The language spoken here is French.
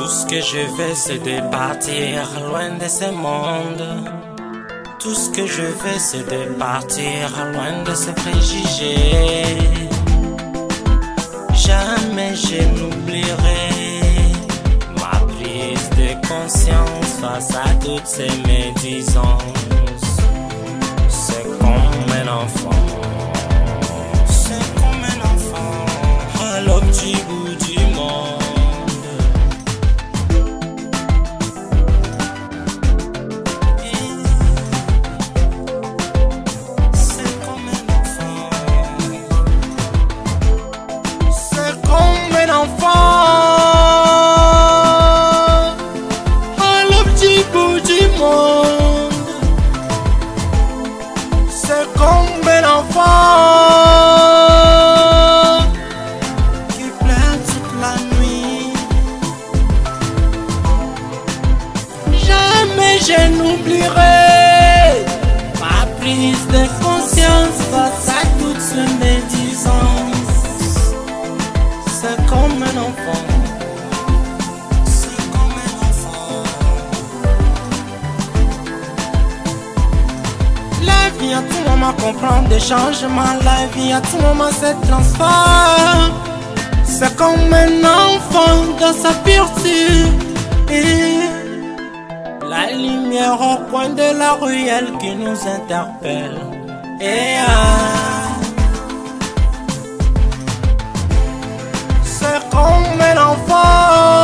Tout ce que je veux c'est de partir loin de ce monde. Tout ce que je veux c'est de partir loin de ce préjugé. Jamais je n'oublierai ma prise de conscience face à toutes ces médisances. C'est comme un enfant, c'est comme un enfant à l'autre bout du monde. C'est comme un enfant qui pleure toute la nuit. Jamais je n'oublierai ma prise de conscience face à toute ce médisance. C'est comme un enfant. À tout moment comprendre des changements, la vie à tout moment se transforme. C'est comme un enfant dans sa pureté. Et la lumière au coin de la ruelle qui nous interpelle. Et c'est comme un enfant.